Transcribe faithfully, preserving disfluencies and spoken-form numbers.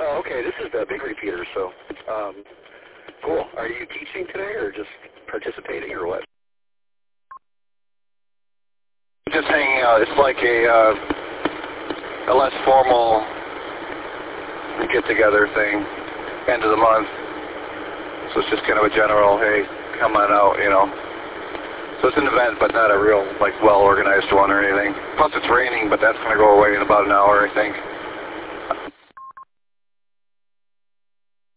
Oh, okay. This is the big repeater, so um, cool. Are you teaching today or just participating or what? Just hanging out. It's like a, uh, a less formal get-together thing, end of the month. So it's just kind of a general, hey, come on out, you know. So it's an event, but not a real, like, well-organized one or anything. Plus it's raining, but that's going to go away in about an hour, I think.